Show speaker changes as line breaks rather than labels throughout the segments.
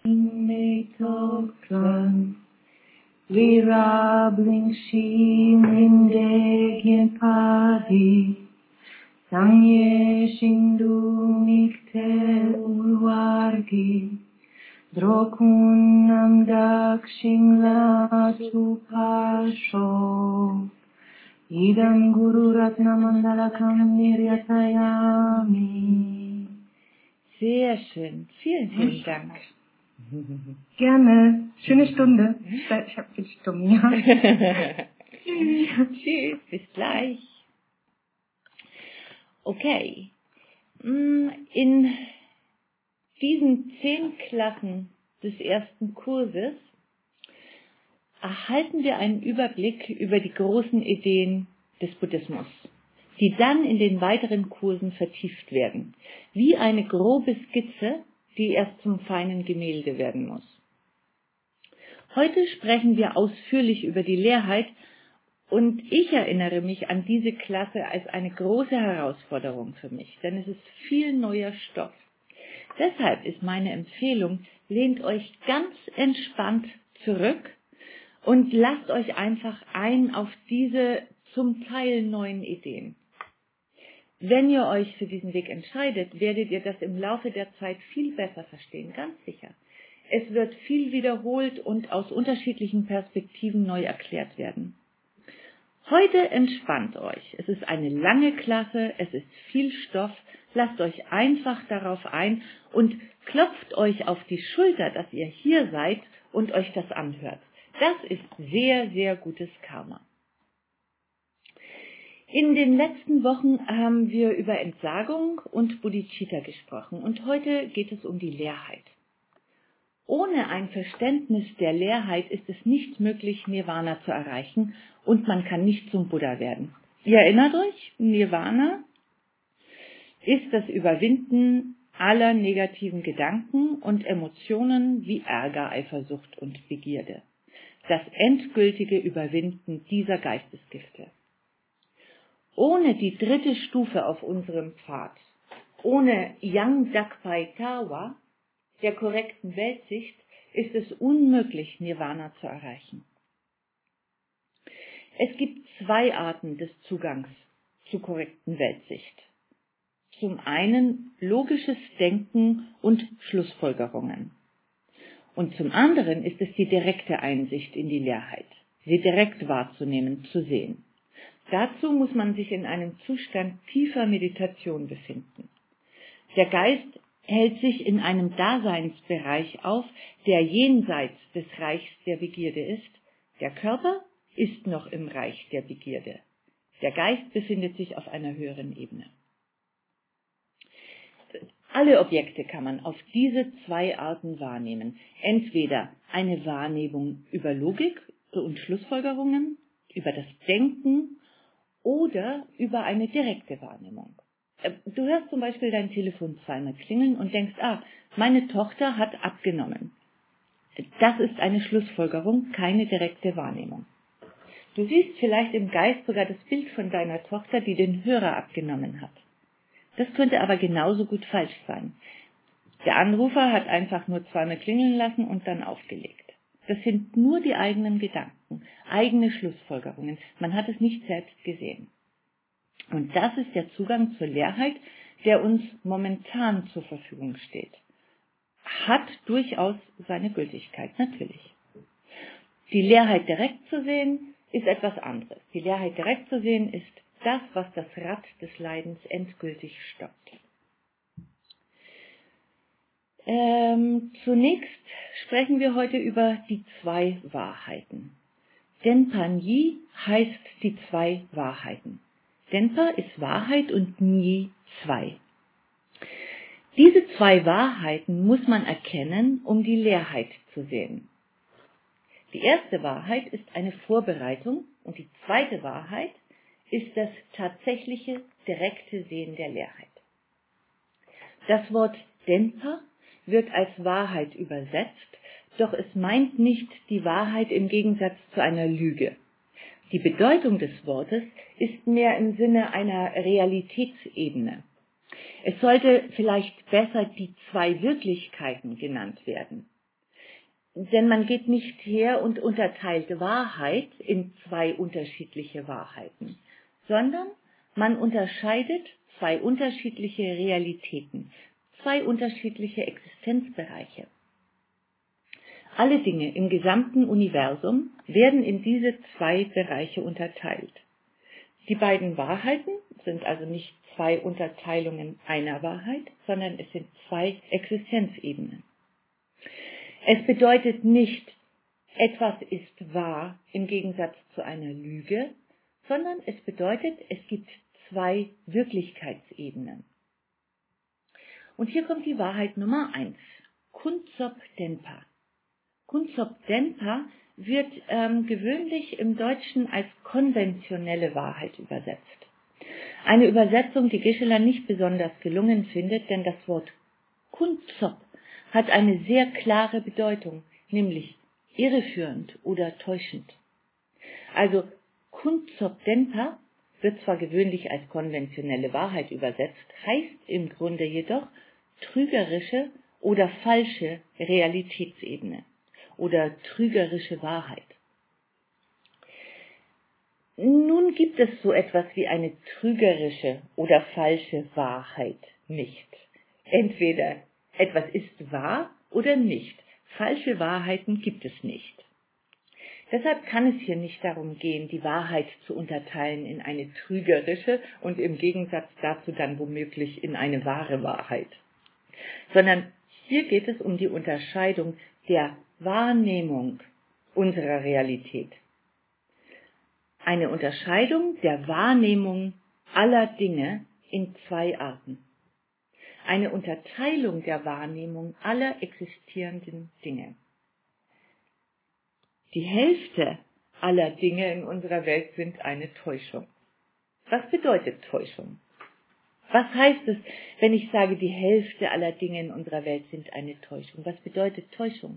Metoklan, Virabling Shim Indegyen Padi, Sangye Shindu Mikte Ulwargi, Drokunam Dakshingla Supasho, Idam Guru Ratna Mandalakam Niryatayami.
Sehr schön. Vielen, vielen Dank.
Gerne. Schöne Stunde. Ich habe viel Stunden, ja.
Tschüss, bis gleich. Okay. In diesen 10 Klassen des ersten Kurses erhalten wir einen Überblick über die großen Ideen des Buddhismus, die dann in den weiteren Kursen vertieft werden, wie eine grobe Skizze, die erst zum feinen Gemälde werden muss. Heute sprechen wir ausführlich über die Leerheit und ich erinnere mich an diese Klasse als eine große Herausforderung für mich, denn es ist viel neuer Stoff. Deshalb ist meine Empfehlung, lehnt euch ganz entspannt zurück und lasst euch einfach ein auf diese zum Teil neuen Ideen. Wenn ihr euch für diesen Weg entscheidet, werdet ihr das im Laufe der Zeit viel besser verstehen, ganz sicher. Es wird viel wiederholt und aus unterschiedlichen Perspektiven neu erklärt werden. Heute entspannt euch. Es ist eine lange Klasse, es ist viel Stoff. Lasst euch einfach darauf ein und klopft euch auf die Schulter, dass ihr hier seid und euch das anhört. Das ist sehr, sehr gutes Karma. In den letzten Wochen haben wir über Entsagung und Bodhicitta gesprochen und heute geht es um die Leerheit. Ohne ein Verständnis der Leerheit ist es nicht möglich, Nirvana zu erreichen und man kann nicht zum Buddha werden. Ihr erinnert euch, Nirvana ist das Überwinden aller negativen Gedanken und Emotionen wie Ärger, Eifersucht und Begierde. Das endgültige Überwinden dieser Geistesgifte. Ohne die dritte Stufe auf unserem Pfad, ohne Yang Dakpai Tawa, der korrekten Weltsicht, ist es unmöglich, Nirvana zu erreichen. Es gibt 2 Arten des Zugangs zur korrekten Weltsicht. Zum einen logisches Denken und Schlussfolgerungen. Und zum anderen ist es die direkte Einsicht in die Leerheit, sie direkt wahrzunehmen, zu sehen. Dazu muss man sich in einem Zustand tiefer Meditation befinden. Der Geist hält sich in einem Daseinsbereich auf, der jenseits des Reichs der Begierde ist. Der Körper ist noch im Reich der Begierde. Der Geist befindet sich auf einer höheren Ebene. Alle Objekte kann man auf diese 2 Arten wahrnehmen. Entweder eine Wahrnehmung über Logik und Schlussfolgerungen, über das Denken oder über eine direkte Wahrnehmung. Du hörst zum Beispiel dein Telefon zweimal klingeln und denkst, meine Tochter hat abgenommen. Das ist eine Schlussfolgerung, keine direkte Wahrnehmung. Du siehst vielleicht im Geist sogar das Bild von deiner Tochter, die den Hörer abgenommen hat. Das könnte aber genauso gut falsch sein. Der Anrufer hat einfach nur zweimal klingeln lassen und dann aufgelegt. Das sind nur die eigenen Gedanken, eigene Schlussfolgerungen. Man hat es nicht selbst gesehen. Und das ist der Zugang zur Leerheit, der uns momentan zur Verfügung steht. Hat durchaus seine Gültigkeit, natürlich. Die Leerheit direkt zu sehen, ist etwas anderes. Die Leerheit direkt zu sehen, ist das, was das Rad des Leidens endgültig stoppt. Zunächst sprechen wir heute über die 2 Wahrheiten. Denpa Nyi heißt die 2 Wahrheiten. Denpa ist Wahrheit und Nyi 2. Diese 2 Wahrheiten muss man erkennen, um die Leerheit zu sehen. Die erste Wahrheit ist eine Vorbereitung und die zweite Wahrheit ist das tatsächliche, direkte Sehen der Leerheit. Das Wort Denpa wird als Wahrheit übersetzt, doch es meint nicht die Wahrheit im Gegensatz zu einer Lüge. Die Bedeutung des Wortes ist mehr im Sinne einer Realitätsebene. Es sollte vielleicht besser die 2 Wirklichkeiten genannt werden. Denn man geht nicht her und unterteilt Wahrheit in zwei unterschiedliche Wahrheiten, sondern man unterscheidet zwei unterschiedliche Realitäten, zwei unterschiedliche Existenzbereiche. Alle Dinge im gesamten Universum werden in diese zwei Bereiche unterteilt. Die beiden Wahrheiten sind also nicht zwei Unterteilungen einer Wahrheit, sondern es sind zwei Existenzebenen. Es bedeutet nicht, etwas ist wahr im Gegensatz zu einer Lüge, sondern es bedeutet, es gibt zwei Wirklichkeitsebenen. Und hier kommt die Wahrheit Nummer 1, Kunzop Denpa. Kunzop Denpa wird gewöhnlich im Deutschen als konventionelle Wahrheit übersetzt. Eine Übersetzung, die Geshe-la nicht besonders gelungen findet, denn das Wort Kunzop hat eine sehr klare Bedeutung, nämlich irreführend oder täuschend. Also Kunzop Denpa wird zwar gewöhnlich als konventionelle Wahrheit übersetzt, heißt im Grunde jedoch trügerische oder falsche Realitätsebene oder trügerische Wahrheit. Nun gibt es so etwas wie eine trügerische oder falsche Wahrheit nicht. Entweder etwas ist wahr oder nicht. Falsche Wahrheiten gibt es nicht. Deshalb kann es hier nicht darum gehen, die Wahrheit zu unterteilen in eine trügerische und im Gegensatz dazu dann womöglich in eine wahre Wahrheit. Sondern hier geht es um die Unterscheidung der Wahrnehmung unserer Realität. Eine Unterscheidung der Wahrnehmung aller Dinge in zwei Arten. Eine Unterteilung der Wahrnehmung aller existierenden Dinge. Die Hälfte aller Dinge in unserer Welt sind eine Täuschung. Was bedeutet Täuschung? Was heißt es, wenn ich sage, die Hälfte aller Dinge in unserer Welt sind eine Täuschung? Was bedeutet Täuschung?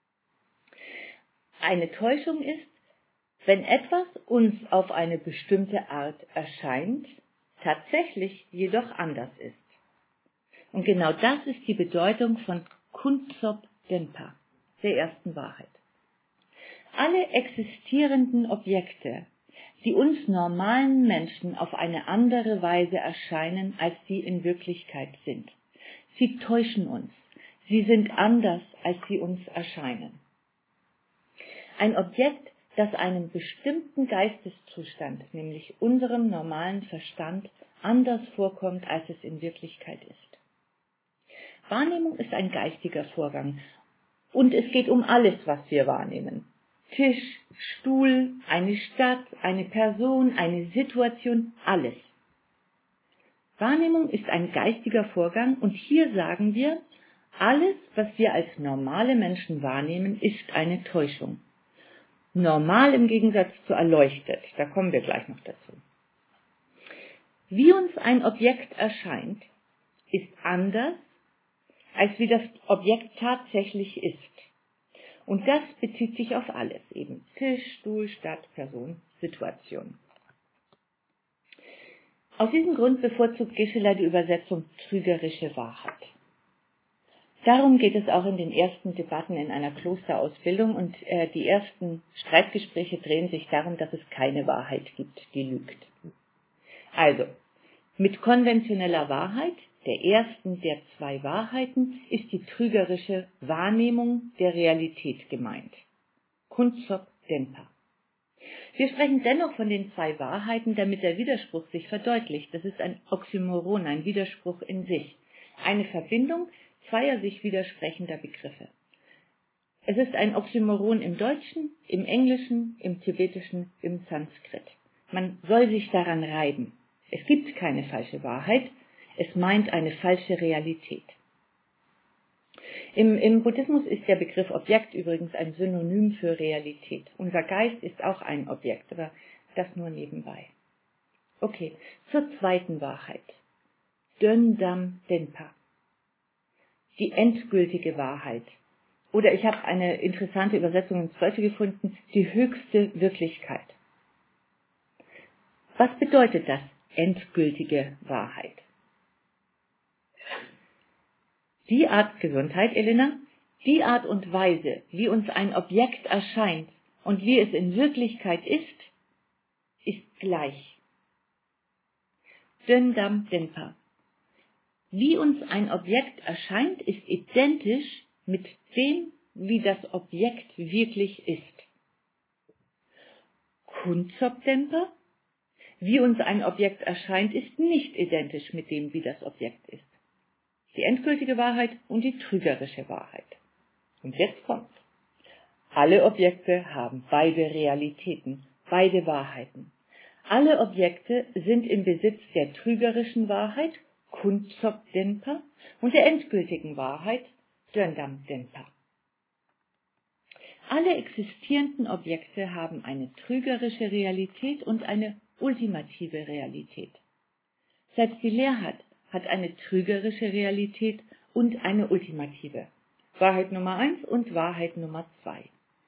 Eine Täuschung ist, wenn etwas uns auf eine bestimmte Art erscheint, tatsächlich jedoch anders ist. Und genau das ist die Bedeutung von Kunzop Denpa, der ersten Wahrheit. Alle existierenden Objekte, die uns normalen Menschen auf eine andere Weise erscheinen, als sie in Wirklichkeit sind. Sie täuschen uns. Sie sind anders, als sie uns erscheinen. Ein Objekt, das einem bestimmten Geisteszustand, nämlich unserem normalen Verstand, anders vorkommt, als es in Wirklichkeit ist. Wahrnehmung ist ein geistiger Vorgang und es geht um alles, was wir wahrnehmen. Tisch, Stuhl, eine Stadt, eine Person, eine Situation, alles. Wahrnehmung ist ein geistiger Vorgang und hier sagen wir, alles, was wir als normale Menschen wahrnehmen, ist eine Täuschung. Normal im Gegensatz zu erleuchtet, da kommen wir gleich noch dazu. Wie uns ein Objekt erscheint, ist anders, als wie das Objekt tatsächlich ist. Und das bezieht sich auf alles, eben Tisch, Stuhl, Stadt, Person, Situation. Aus diesem Grund bevorzugt Geshe-la die Übersetzung trügerische Wahrheit. Darum geht es auch in den ersten Debatten in einer Klosterausbildung und die ersten Streitgespräche drehen sich darum, dass es keine Wahrheit gibt, die lügt. Also, mit konventioneller Wahrheit, der ersten der zwei Wahrheiten, ist die trügerische Wahrnehmung der Realität gemeint. Kunzop Denpa. Wir sprechen dennoch von den zwei Wahrheiten, damit der Widerspruch sich verdeutlicht. Das ist ein Oxymoron, ein Widerspruch in sich. Eine Verbindung zweier sich widersprechender Begriffe. Es ist ein Oxymoron im Deutschen, im Englischen, im Tibetischen, im Sanskrit. Man soll sich daran reiben. Es gibt keine falsche Wahrheit, es meint eine falsche Realität. Im Buddhismus ist der Begriff Objekt übrigens ein Synonym für Realität. Unser Geist ist auch ein Objekt, aber das nur nebenbei. Okay, zur zweiten Wahrheit. Döndam Denpa. Die endgültige Wahrheit. Oder ich habe eine interessante Übersetzung ins Deutsche gefunden, die höchste Wirklichkeit. Was bedeutet das, endgültige Wahrheit? Die Art Gesundheit, Elena, Die Art und Weise, wie uns ein Objekt erscheint und wie es in Wirklichkeit ist gleich. Döndam Denpa. Wie uns ein Objekt erscheint, ist identisch mit dem, wie das Objekt wirklich ist. Kunzop Denpa. Wie uns ein Objekt erscheint, ist nicht identisch mit dem, wie das Objekt ist. Die endgültige Wahrheit und die trügerische Wahrheit. Und jetzt kommt's. Alle Objekte haben beide Realitäten, beide Wahrheiten. Alle Objekte sind im Besitz der trügerischen Wahrheit, Kunzop Denpa, und der endgültigen Wahrheit, Döndam Denpa. Alle existierenden Objekte haben eine trügerische Realität und eine ultimative Realität. Selbst die Leerheit hat eine trügerische Realität und eine ultimative. Wahrheit Nummer 1 und Wahrheit Nummer 2.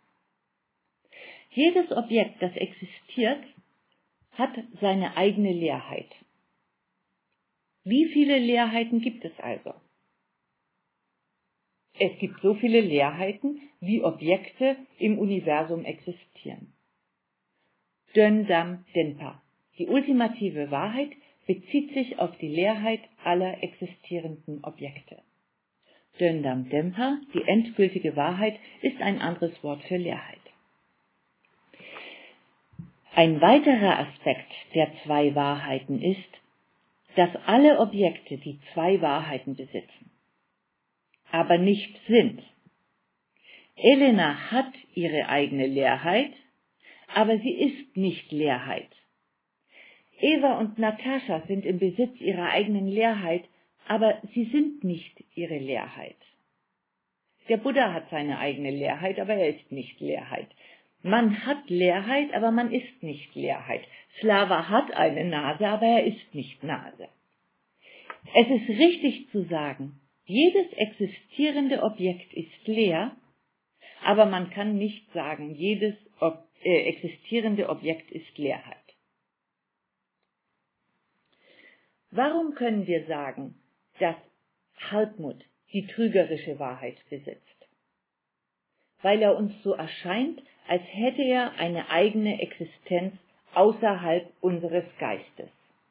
Jedes Objekt, das existiert, hat seine eigene Leerheit. Wie viele Leerheiten gibt es also? Es gibt so viele Leerheiten, wie Objekte im Universum existieren. Döndam Denpa. Die ultimative Wahrheit bezieht sich auf die Leerheit aller existierenden Objekte. Döndam Denpa, die endgültige Wahrheit, ist ein anderes Wort für Leerheit. Ein weiterer Aspekt der zwei Wahrheiten ist, dass alle Objekte die zwei Wahrheiten besitzen, aber nicht sind. Elena hat ihre eigene Leerheit, aber sie ist nicht Leerheit. Eva und Natascha sind im Besitz ihrer eigenen Leerheit, aber sie sind nicht ihre Leerheit. Der Buddha hat seine eigene Leerheit, aber er ist nicht Leerheit. Man hat Leerheit, aber man ist nicht Leerheit. Slava hat eine Nase, aber er ist nicht Nase. Es ist richtig zu sagen, jedes existierende Objekt ist leer, aber man kann nicht sagen, jedes existierende Objekt ist Leerheit. Warum können wir sagen, dass Hartmut die trügerische Wahrheit besitzt? Weil er uns so erscheint, als hätte er eine eigene Existenz außerhalb unseres Geistes.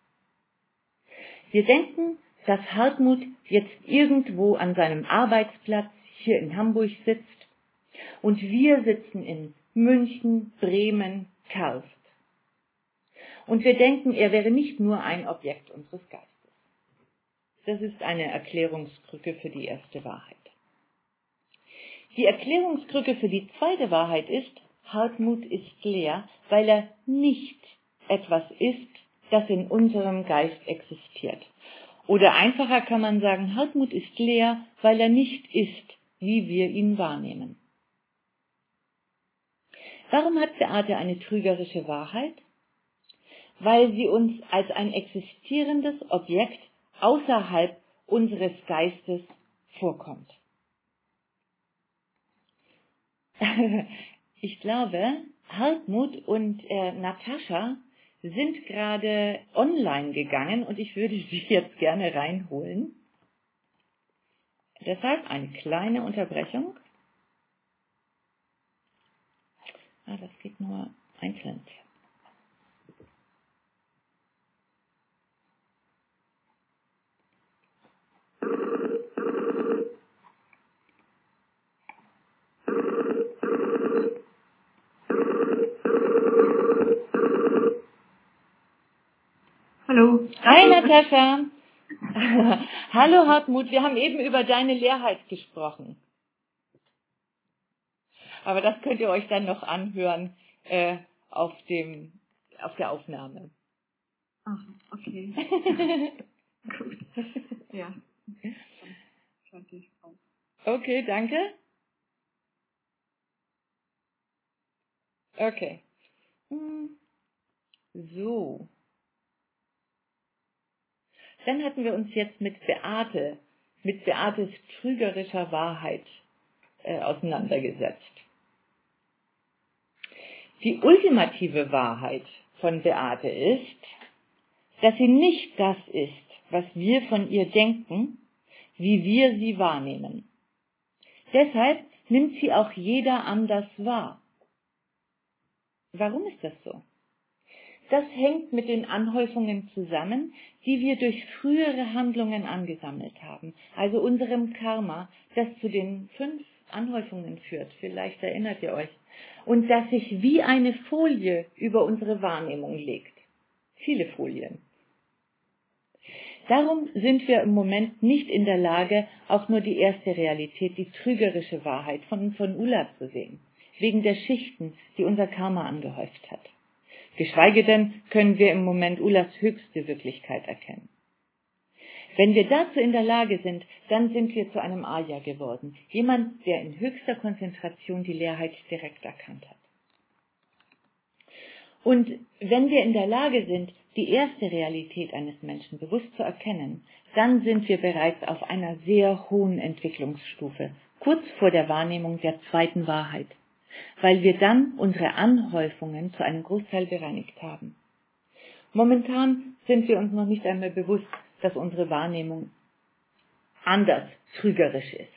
Wir denken, dass Hartmut jetzt irgendwo an seinem Arbeitsplatz hier in Hamburg sitzt und wir sitzen in München, Bremen, Karlst. Und wir denken, er wäre nicht nur ein Objekt unseres Geistes. Das ist eine Erklärungskrücke für die erste Wahrheit. Die Erklärungskrücke für die zweite Wahrheit ist, Hartmut ist leer, weil er nicht etwas ist, das in unserem Geist existiert. Oder einfacher kann man sagen, Hartmut ist leer, weil er nicht ist, wie wir ihn wahrnehmen. Warum hat Beate eine trügerische Wahrheit? Weil sie uns als ein existierendes Objekt außerhalb unseres Geistes vorkommt. Ich glaube, Hartmut und Natascha sind gerade online gegangen und ich würde sie jetzt gerne reinholen. Deshalb eine kleine Unterbrechung. Das geht nur einzeln.
Hallo.
Hi Natascha. Hallo Hartmut, wir haben eben über deine Leerheit gesprochen. Aber das könnt ihr euch dann noch anhören auf der Aufnahme.
Ach, okay. Gut. Ja. Schalte ich auf.
Okay, danke. Okay. So. Dann hatten wir uns jetzt mit Beates trügerischer Wahrheit auseinandergesetzt. Die ultimative Wahrheit von Beate ist, dass sie nicht das ist, was wir von ihr denken, wie wir sie wahrnehmen. Deshalb nimmt sie auch jeder anders wahr. Warum ist das so? Das hängt mit den Anhäufungen zusammen, die wir durch frühere Handlungen angesammelt haben, also unserem Karma, das zu den 5 Anhäufungen führt, vielleicht erinnert ihr euch, und das sich wie eine Folie über unsere Wahrnehmung legt. Viele Folien. Darum sind wir im Moment nicht in der Lage, auch nur die erste Realität, die trügerische Wahrheit von Ula zu sehen, wegen der Schichten, die unser Karma angehäuft hat. Geschweige denn können wir im Moment Ulas höchste Wirklichkeit erkennen. Wenn wir dazu in der Lage sind, dann sind wir zu einem Arya geworden, jemand, der in höchster Konzentration die Leerheit direkt erkannt hat. Und wenn wir in der Lage sind, die erste Realität eines Menschen bewusst zu erkennen, dann sind wir bereits auf einer sehr hohen Entwicklungsstufe, kurz vor der Wahrnehmung der zweiten Wahrheit, weil wir dann unsere Anhäufungen zu einem Großteil bereinigt haben. Momentan sind wir uns noch nicht einmal bewusst, dass unsere Wahrnehmung anders trügerisch ist.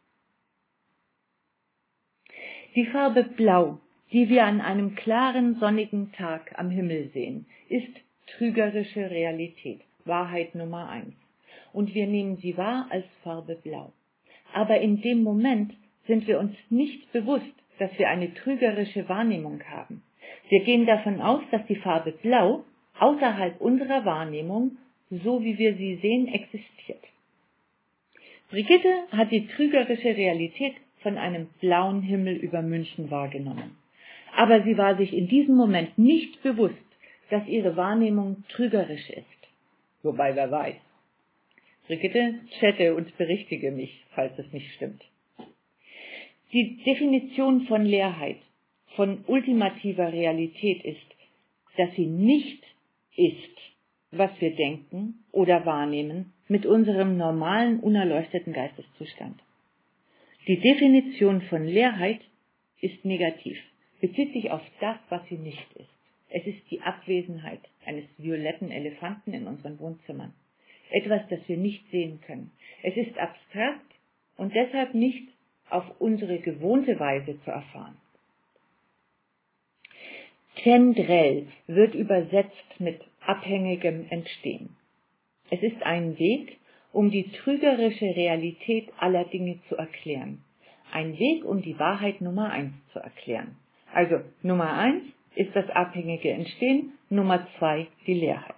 Die Farbe Blau, die wir an einem klaren, sonnigen Tag am Himmel sehen, ist trügerische Realität, Wahrheit Nummer 1. Und wir nehmen sie wahr als Farbe Blau. Aber in dem Moment sind wir uns nicht bewusst, dass wir eine trügerische Wahrnehmung haben. Wir gehen davon aus, dass die Farbe Blau außerhalb unserer Wahrnehmung, so wie wir sie sehen, existiert. Brigitte hat die trügerische Realität von einem blauen Himmel über München wahrgenommen. Aber sie war sich in diesem Moment nicht bewusst, dass ihre Wahrnehmung trügerisch ist. Wobei, wer weiß. Brigitte, chatte und berichtige mich, falls es nicht stimmt. Die Definition von Leerheit, von ultimativer Realität ist, dass sie nicht ist, was wir denken oder wahrnehmen mit unserem normalen, unerleuchteten Geisteszustand. Die Definition von Leerheit ist negativ, bezieht sich auf das, was sie nicht ist. Es ist die Abwesenheit eines violetten Elefanten in unseren Wohnzimmern. Etwas, das wir nicht sehen können. Es ist abstrakt und deshalb nicht auf unsere gewohnte Weise zu erfahren. Tendrell wird übersetzt mit abhängigem Entstehen. Es ist ein Weg, um die trügerische Realität aller Dinge zu erklären. Ein Weg, um die Wahrheit Nummer 1 zu erklären. Also Nummer 1 ist das abhängige Entstehen, Nummer 2 die Leerheit.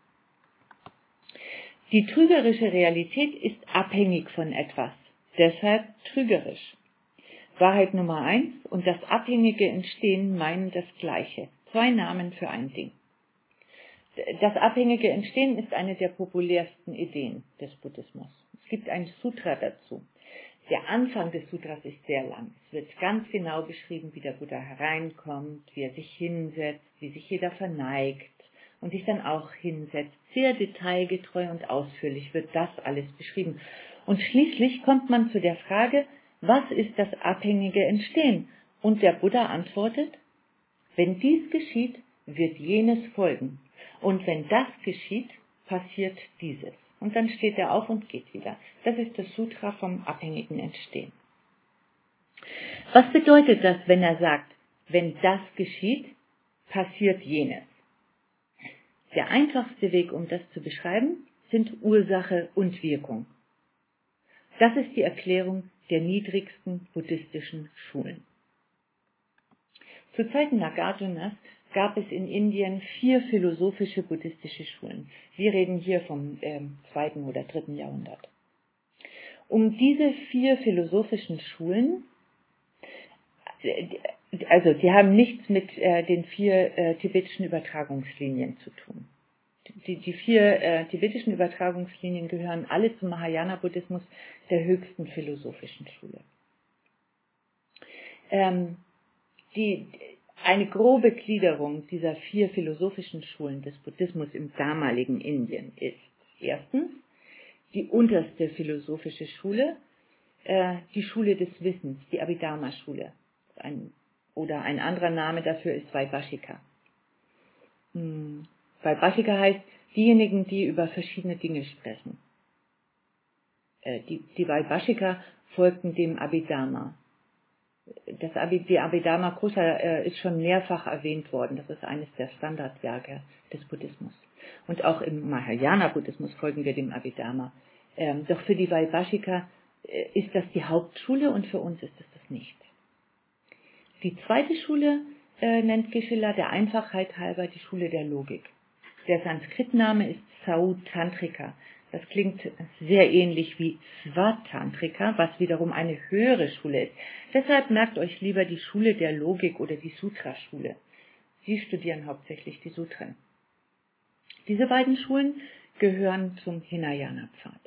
Die trügerische Realität ist abhängig von etwas, deshalb trügerisch. Wahrheit Nummer 1 und das abhängige Entstehen meinen das Gleiche. 2 Namen für ein Ding. Das abhängige Entstehen ist eine der populärsten Ideen des Buddhismus. Es gibt ein Sutra dazu. Der Anfang des Sutras ist sehr lang. Es wird ganz genau beschrieben, wie der Buddha hereinkommt, wie er sich hinsetzt, wie sich jeder verneigt und sich dann auch hinsetzt. Sehr detailgetreu und ausführlich wird das alles beschrieben. Und schließlich kommt man zu der Frage, was ist das abhängige Entstehen? Und der Buddha antwortet, wenn dies geschieht, wird jenes folgen. Und wenn das geschieht, passiert dieses. Und dann steht er auf und geht wieder. Das ist das Sutra vom abhängigen Entstehen. Was bedeutet das, wenn er sagt, wenn das geschieht, passiert jenes? Der einfachste Weg, um das zu beschreiben, sind Ursache und Wirkung. Das ist die Erklärung der niedrigsten buddhistischen Schulen. Zu Zeiten Nagarjunas gab es in Indien 4 philosophische buddhistische Schulen. Wir reden hier vom 2. oder 3. Jahrhundert. Um diese 4 philosophischen Schulen, also die haben nichts mit den 4 tibetischen Übertragungslinien zu tun. Die 4 tibetischen Übertragungslinien gehören alle zum Mahayana-Buddhismus, der höchsten philosophischen Schule. Eine grobe Gliederung dieser 4 philosophischen Schulen des Buddhismus im damaligen Indien ist erstens die unterste philosophische Schule, die Schule des Wissens, die Abhidharma-Schule. Oder ein anderer Name dafür ist Vaibhashika. Vaibhashika heißt diejenigen, die über verschiedene Dinge sprechen. Die Vaibhashika folgten dem Abhidharma. Die Abhidharma Kosha ist schon mehrfach erwähnt worden. Das ist eines der Standardwerke des Buddhismus. Und auch im Mahayana-Buddhismus folgen wir dem Abhidharma. Doch für die Vaibhashika ist das die Hauptschule und für uns ist es das nicht. Die zweite Schule nennt Geshe-la der Einfachheit halber die Schule der Logik. Der Sanskritname ist Sautantrika. Das klingt sehr ähnlich wie Svatantrika, was wiederum eine höhere Schule ist. Deshalb merkt euch lieber die Schule der Logik oder die Sutra-Schule. Sie studieren hauptsächlich die Sutren. Diese beiden Schulen gehören zum Hinayana-Pfad.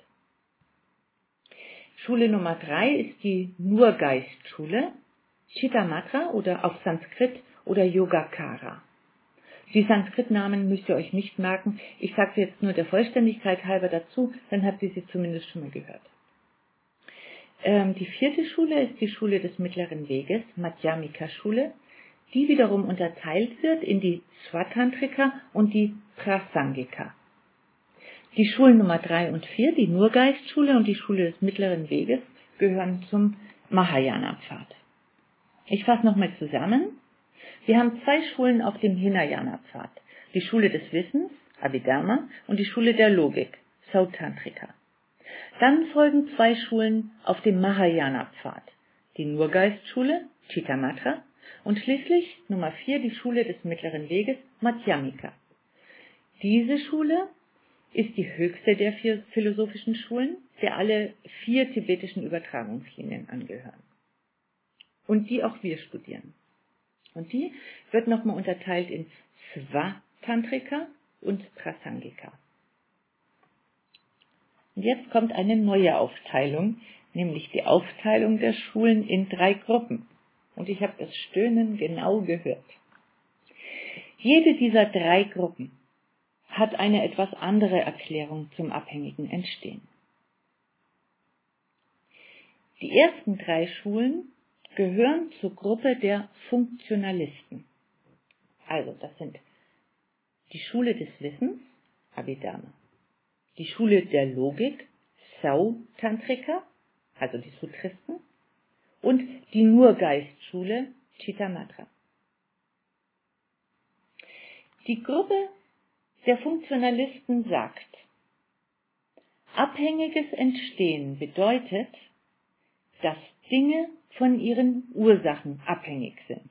Schule Nummer 3 ist die Nurgeist-Schule, Chittamatra oder auf Sanskrit oder Yogacara. Die Sanskrit-Namen müsst ihr euch nicht merken. Ich sage sie jetzt nur der Vollständigkeit halber dazu, dann habt ihr sie zumindest schon mal gehört. Die vierte Schule ist die Schule des mittleren Weges, Madhyamika-Schule, die wiederum unterteilt wird in die Svatantrika und die Prasangika. Die Schulen Nummer 3 und 4, die Nurgeist-Schule und die Schule des mittleren Weges, gehören zum Mahayana-Pfad. Ich fasse nochmal zusammen. Wir haben 2 Schulen auf dem Hinayana-Pfad. Die Schule des Wissens, Abhidharma, und die Schule der Logik, Sautantrika. Dann folgen 2 Schulen auf dem Mahayana-Pfad. Die Nurgeist-Schule, Chittamatra, und schließlich Nummer 4 die Schule des mittleren Weges, Madhyamika. Diese Schule ist die höchste der 4 philosophischen Schulen, der alle 4 tibetischen Übertragungslinien angehören. Und die auch wir studieren. Und die wird nochmal unterteilt in Svatantrika und Prasangika. Und jetzt kommt eine neue Aufteilung, nämlich die Aufteilung der Schulen in 3 Gruppen. Und ich habe das Stöhnen genau gehört. Jede dieser 3 Gruppen hat eine etwas andere Erklärung zum abhängigen Entstehen. Die ersten 3 Schulen gehören zur Gruppe der Funktionalisten. Also das sind die Schule des Wissens, Abhidharma, die Schule der Logik, Sautantrika, also die Sutristen, und die Nurgeist-Schule, Chittamatra. Die Gruppe der Funktionalisten sagt, abhängiges Entstehen bedeutet, dass Dinge von ihren Ursachen abhängig sind.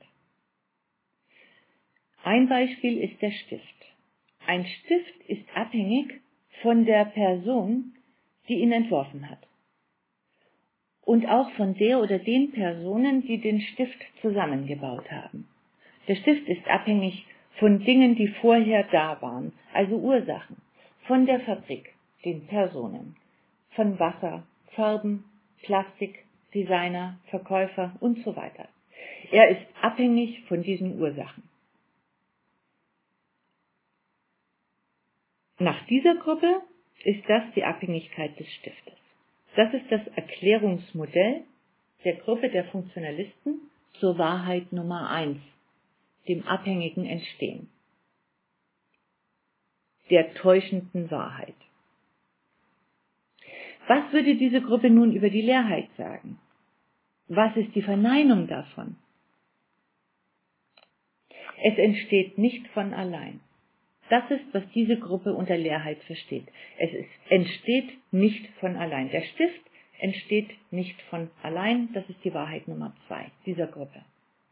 Ein Beispiel ist der Stift. Ein Stift ist abhängig von der Person, die ihn entworfen hat. Und auch von der oder den Personen, die den Stift zusammengebaut haben. Der Stift ist abhängig von Dingen, die vorher da waren, also Ursachen, von der Fabrik, den Personen, von Wasser, Farben, Plastik, Designer, Verkäufer und so weiter. Er ist abhängig von diesen Ursachen. Nach dieser Gruppe ist das die Abhängigkeit des Stiftes. Das ist das Erklärungsmodell der Gruppe der Funktionalisten zur Wahrheit Nummer 1, dem abhängigen Entstehen, der täuschenden Wahrheit. Was würde diese Gruppe nun über die Leerheit sagen? Was ist die Verneinung davon? Es entsteht nicht von allein. Das ist, was diese Gruppe unter Leerheit versteht. Entsteht nicht von allein. Der Stift entsteht nicht von allein. Das ist die Wahrheit Nummer 2 dieser Gruppe.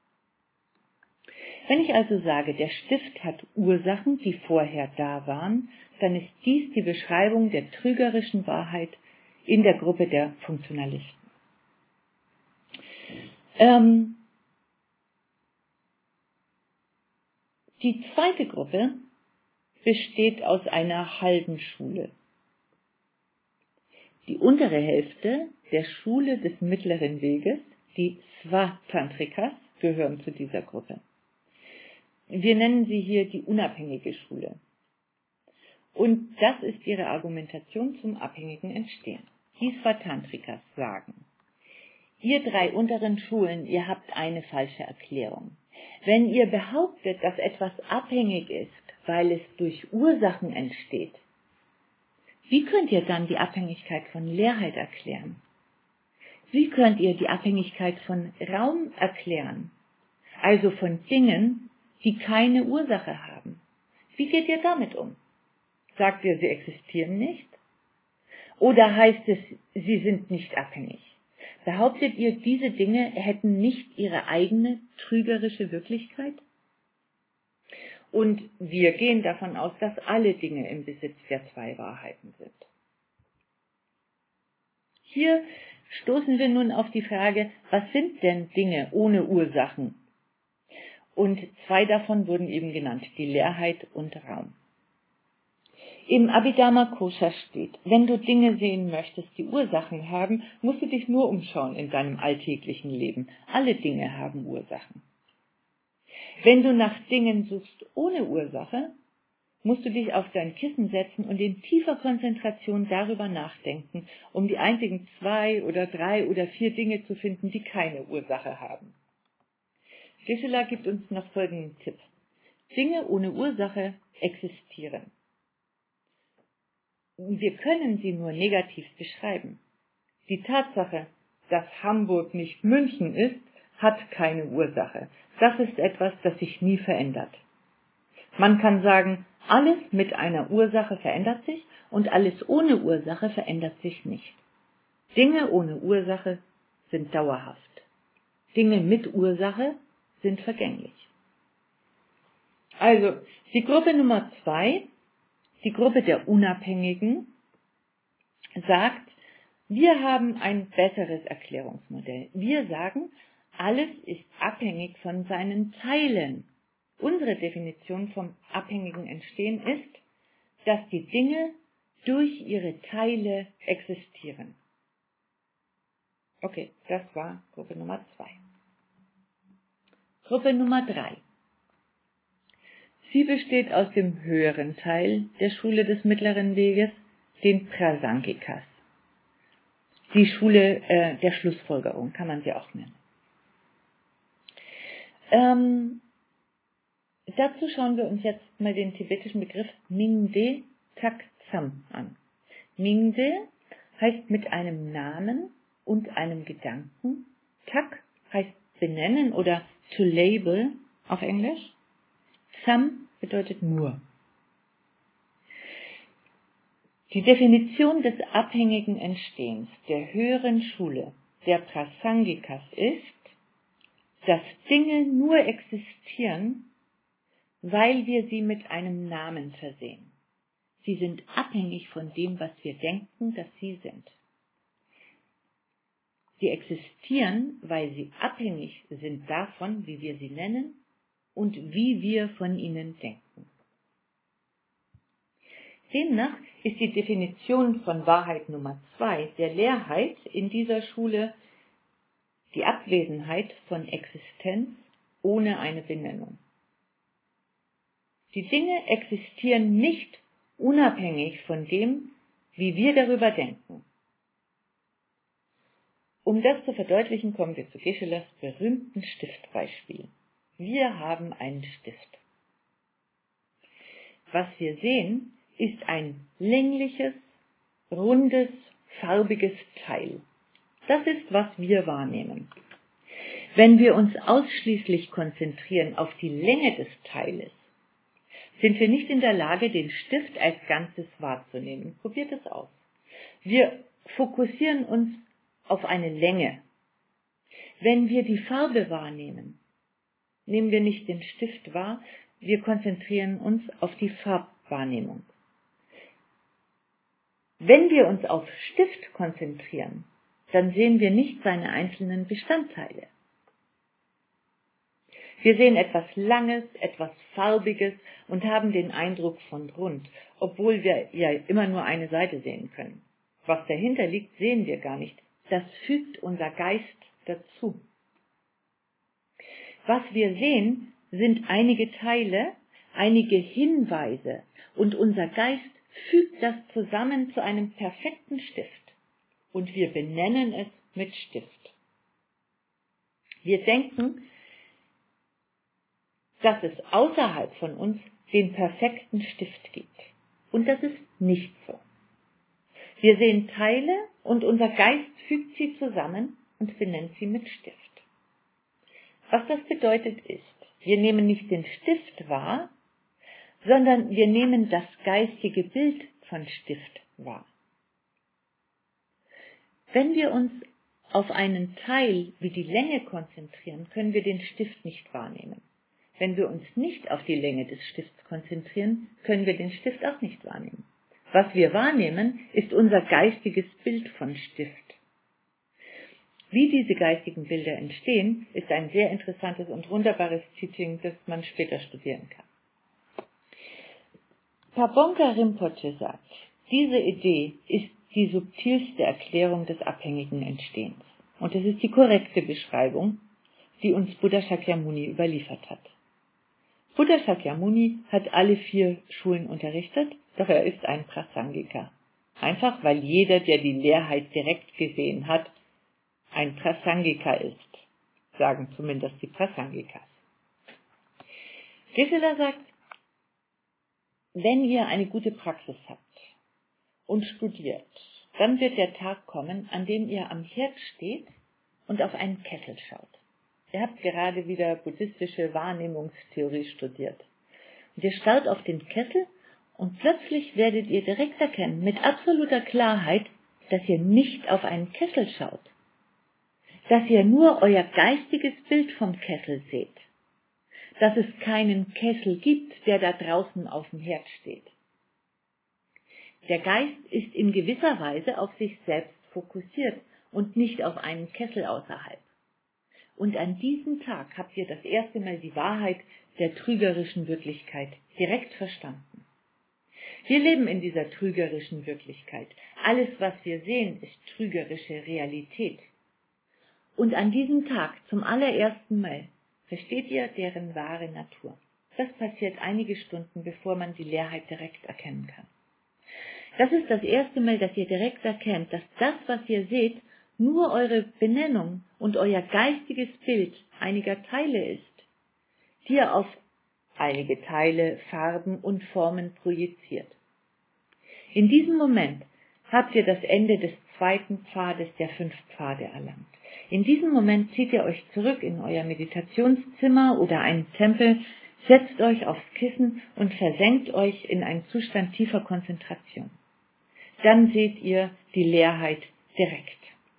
Wenn ich also sage, der Stift hat Ursachen, die vorher da waren, dann ist dies die Beschreibung der trügerischen Wahrheit in der Gruppe der Funktionalisten. Die zweite Gruppe besteht aus einer halben Schule. Die untere Hälfte der Schule des mittleren Weges, die Svatantrikas, gehören zu dieser Gruppe. Wir nennen sie hier die unabhängige Schule. Und das ist ihre Argumentation zum abhängigen Entstehen. Die Svatantrikas sagen, ihr 3 unteren Schulen, ihr habt eine falsche Erklärung. Wenn ihr behauptet, dass etwas abhängig ist, weil es durch Ursachen entsteht, wie könnt ihr dann die Abhängigkeit von Leerheit erklären? Wie könnt ihr die Abhängigkeit von Raum erklären? Also von Dingen, die keine Ursache haben. Wie geht ihr damit um? Sagt ihr, sie existieren nicht? Oder heißt es, sie sind nicht abhängig? Behauptet ihr, diese Dinge hätten nicht ihre eigene trügerische Wirklichkeit? Und wir gehen davon aus, dass alle Dinge im Besitz der zwei Wahrheiten sind. Hier stoßen wir nun auf die Frage, was sind denn Dinge ohne Ursachen? Und zwei davon wurden eben genannt, die Leerheit und Raum. Im Abhidharma-Kosha steht, wenn du Dinge sehen möchtest, die Ursachen haben, musst du dich nur umschauen in deinem alltäglichen Leben. Alle Dinge haben Ursachen. Wenn du nach Dingen suchst ohne Ursache, musst du dich auf dein Kissen setzen und in tiefer Konzentration darüber nachdenken, um die einzigen 2 oder 3 oder 4 Dinge zu finden, die keine Ursache haben. Geshe-la gibt uns noch folgenden Tipp. Dinge ohne Ursache existieren. Wir können sie nur negativ beschreiben. Die Tatsache, dass Hamburg nicht München ist, hat keine Ursache. Das ist etwas, das sich nie verändert. Man kann sagen, alles mit einer Ursache verändert sich und alles ohne Ursache verändert sich nicht. Dinge ohne Ursache sind dauerhaft. Dinge mit Ursache sind vergänglich. Also, die Gruppe Nummer 2, die Gruppe der Unabhängigen, sagt, wir haben ein besseres Erklärungsmodell. Wir sagen, alles ist abhängig von seinen Teilen. Unsere Definition vom abhängigen Entstehen ist, dass die Dinge durch ihre Teile existieren. Okay, das war Gruppe Nummer 2. Gruppe Nummer 3. Sie besteht aus dem höheren Teil der Schule des mittleren Weges, den Prasangikas. Die Schule der Schlussfolgerung kann man sie auch nennen. Dazu schauen wir uns jetzt mal den tibetischen Begriff Mingde Taksam an. Mingde heißt mit einem Namen und einem Gedanken. Tak heißt benennen oder to label auf Englisch. Sam bedeutet nur. Die Definition des abhängigen Entstehens der höheren Schule der Prasangikas ist, dass Dinge nur existieren, weil wir sie mit einem Namen versehen. Sie sind abhängig von dem, was wir denken, dass sie sind. Sie existieren, weil sie abhängig sind davon, wie wir sie nennen und wie wir von ihnen denken. Demnach ist die Definition von Wahrheit Nummer 2 der Leerheit in dieser Schule die Abwesenheit von Existenz ohne eine Benennung. Die Dinge existieren nicht unabhängig von dem, wie wir darüber denken. Um das zu verdeutlichen, kommen wir zu Geshe-las berühmten Stiftbeispiel. Wir haben einen Stift. Was wir sehen, ist ein längliches, rundes, farbiges Teil. Das ist, was wir wahrnehmen. Wenn wir uns ausschließlich konzentrieren auf die Länge des Teiles, sind wir nicht in der Lage, den Stift als Ganzes wahrzunehmen. Probiert es aus. Wir fokussieren uns auf eine Länge. Wenn wir die Farbe wahrnehmen, nehmen wir nicht den Stift wahr, wir konzentrieren uns auf die Farbwahrnehmung. Wenn wir uns auf Stift konzentrieren, dann sehen wir nicht seine einzelnen Bestandteile. Wir sehen etwas Langes, etwas Farbiges und haben den Eindruck von rund, obwohl wir ja immer nur eine Seite sehen können. Was dahinter liegt, sehen wir gar nicht. Das fügt unser Geist dazu. Was wir sehen, sind einige Teile, einige Hinweise und unser Geist fügt das zusammen zu einem perfekten Stift und wir benennen es mit Stift. Wir denken, dass es außerhalb von uns den perfekten Stift gibt. Und das ist nicht so. Wir sehen Teile und unser Geist fügt sie zusammen und benennt sie mit Stift. Was das bedeutet ist, wir nehmen nicht den Stift wahr, sondern wir nehmen das geistige Bild von Stift wahr. Wenn wir uns auf einen Teil wie die Länge konzentrieren, können wir den Stift nicht wahrnehmen. Wenn wir uns nicht auf die Länge des Stifts konzentrieren, können wir den Stift auch nicht wahrnehmen. Was wir wahrnehmen, ist unser geistiges Bild von Stift. Wie diese geistigen Bilder entstehen, ist ein sehr interessantes und wunderbares Teaching, das man später studieren kann. Pabonka Rinpoche sagt, diese Idee ist die subtilste Erklärung des abhängigen Entstehens. Und es ist die korrekte Beschreibung, die uns Buddha Shakyamuni überliefert hat. Buddha Shakyamuni hat alle 4 Schulen unterrichtet, doch er ist ein Prasangika. Einfach weil jeder, der die Leerheit direkt gesehen hat, ein Prasangika ist, sagen zumindest die Prasangikas. Geshe-la sagt, wenn ihr eine gute Praxis habt und studiert, dann wird der Tag kommen, an dem ihr am Herd steht und auf einen Kessel schaut. Ihr habt gerade wieder buddhistische Wahrnehmungstheorie studiert. Und ihr schaut auf den Kessel und plötzlich werdet ihr direkt erkennen, mit absoluter Klarheit, dass ihr nicht auf einen Kessel schaut, dass ihr nur euer geistiges Bild vom Kessel seht, dass es keinen Kessel gibt, der da draußen auf dem Herd steht. Der Geist ist in gewisser Weise auf sich selbst fokussiert und nicht auf einen Kessel außerhalb. Und an diesem Tag habt ihr das erste Mal die Wahrheit der trügerischen Wirklichkeit direkt verstanden. Wir leben in dieser trügerischen Wirklichkeit. Alles, was wir sehen, ist trügerische Realität. Und an diesem Tag, zum allerersten Mal, versteht ihr deren wahre Natur. Das passiert einige Stunden, bevor man die Leerheit direkt erkennen kann. Das ist das erste Mal, dass ihr direkt erkennt, dass das, was ihr seht, nur eure Benennung und euer geistiges Bild einiger Teile ist, die ihr auf einige Teile, Farben und Formen projiziert. In diesem Moment habt ihr das Ende des 2. Pfades der 5 Pfade erlangt. In diesem Moment zieht ihr euch zurück in euer Meditationszimmer oder einen Tempel, setzt euch aufs Kissen und versenkt euch in einen Zustand tiefer Konzentration. Dann seht ihr die Leerheit direkt.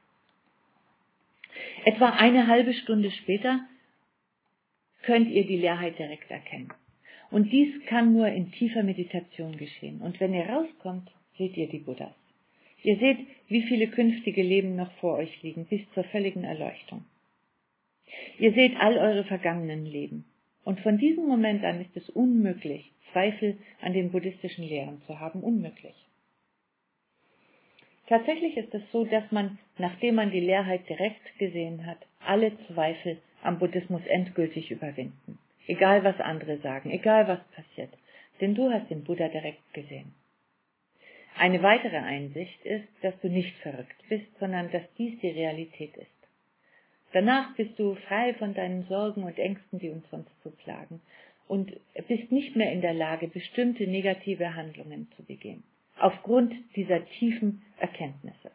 Etwa eine halbe Stunde später könnt ihr die Leerheit direkt erkennen. Und dies kann nur in tiefer Meditation geschehen. Und wenn ihr rauskommt, seht ihr die Buddhas. Ihr seht, wie viele künftige Leben noch vor euch liegen, bis zur völligen Erleuchtung. Ihr seht all eure vergangenen Leben. Und von diesem Moment an ist es unmöglich, Zweifel an den buddhistischen Lehren zu haben, unmöglich. Tatsächlich ist es so, dass man, nachdem man die Leerheit direkt gesehen hat, alle Zweifel am Buddhismus endgültig überwinden. Egal was andere sagen, egal was passiert. Denn du hast den Buddha direkt gesehen. Eine weitere Einsicht ist, dass du nicht verrückt bist, sondern dass dies die Realität ist. Danach bist du frei von deinen Sorgen und Ängsten, die uns sonst so plagen, und bist nicht mehr in der Lage, bestimmte negative Handlungen zu begehen, aufgrund dieser tiefen Erkenntnisse.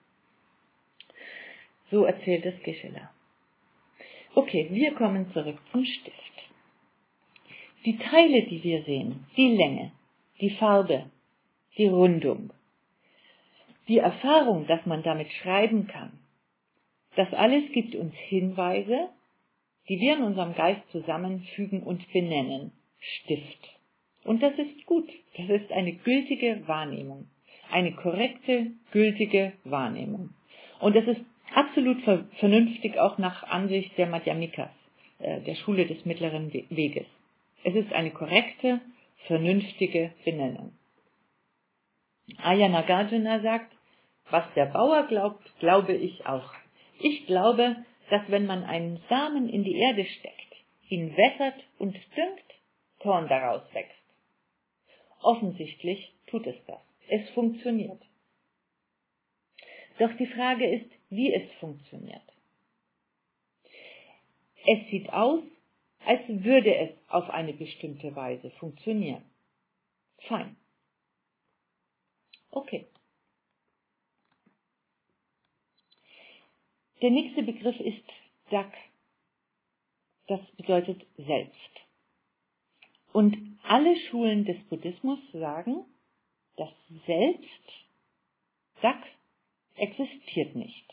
So erzählt es Geshe-la. Okay, wir kommen zurück zum Stift. Die Teile, die wir sehen, die Länge, die Farbe, die Rundung, die Erfahrung, dass man damit schreiben kann, das alles gibt uns Hinweise, die wir in unserem Geist zusammenfügen und benennen. Stift. Und das ist gut. Das ist eine gültige Wahrnehmung. Eine korrekte, gültige Wahrnehmung. Und das ist absolut vernünftig auch nach Ansicht der Madhyamikas, der Schule des mittleren Weges. Es ist eine korrekte, vernünftige Benennung. Aya Nagarjuna sagt, was der Bauer glaubt, glaube ich auch. Ich glaube, dass wenn man einen Samen in die Erde steckt, ihn wässert und düngt, Korn daraus wächst. Offensichtlich tut es das. Es funktioniert. Doch die Frage ist, wie es funktioniert. Es sieht aus, als würde es auf eine bestimmte Weise funktionieren. Fein. Okay. Der nächste Begriff ist Dak. Das bedeutet selbst. Und alle Schulen des Buddhismus sagen, das Selbst, Dak, existiert nicht.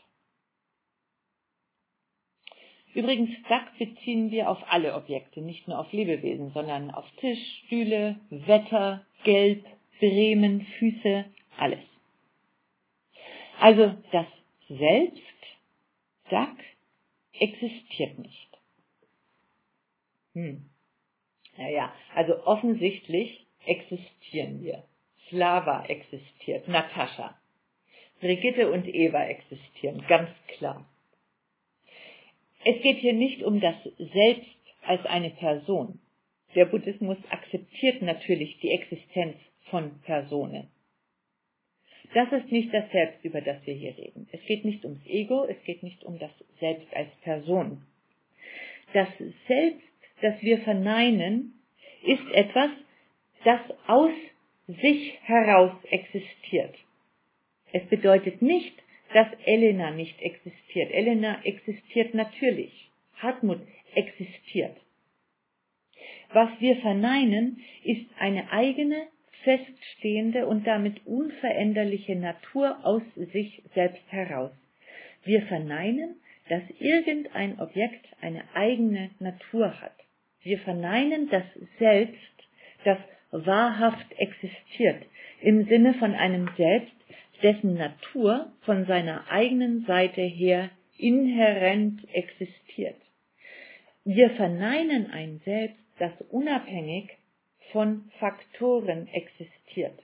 Übrigens, Dak beziehen wir auf alle Objekte, nicht nur auf Lebewesen, sondern auf Tisch, Stühle, Wetter, Gelb, Bremen, Füße, alles. Also das Selbst, Dak, existiert nicht. Naja, also offensichtlich existieren wir. Slava existiert, Natascha. Brigitte und Eva existieren, ganz klar. Es geht hier nicht um das Selbst als eine Person. Der Buddhismus akzeptiert natürlich die Existenz von Personen. Das ist nicht das Selbst, über das wir hier reden. Es geht nicht ums Ego, es geht nicht um das Selbst als Person. Das Selbst, das wir verneinen, ist etwas, das aus sich heraus existiert. Es bedeutet nicht, dass Elena nicht existiert. Elena existiert natürlich. Hartmut existiert. Was wir verneinen, ist eine eigene, feststehende und damit unveränderliche Natur aus sich selbst heraus. Wir verneinen, dass irgendein Objekt eine eigene Natur hat. Wir verneinen das Selbst, das wahrhaft existiert, im Sinne von einem Selbst, dessen Natur von seiner eigenen Seite her inhärent existiert. Wir verneinen ein Selbst, das unabhängig von Faktoren existiert.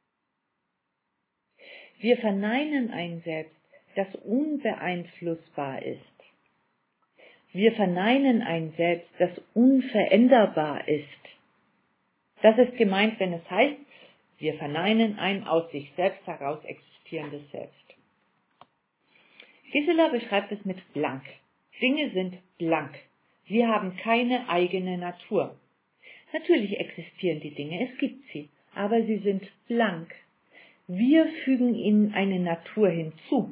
Wir verneinen ein Selbst, das unbeeinflussbar ist. Wir verneinen ein Selbst, das unveränderbar ist. Das ist gemeint, wenn es heißt, wir verneinen ein aus sich selbst heraus existierendes Selbst. Gisela beschreibt es mit blank. Dinge sind blank. Sie haben keine eigene Natur. Natürlich existieren die Dinge, es gibt sie, aber sie sind blank. Wir fügen ihnen eine Natur hinzu.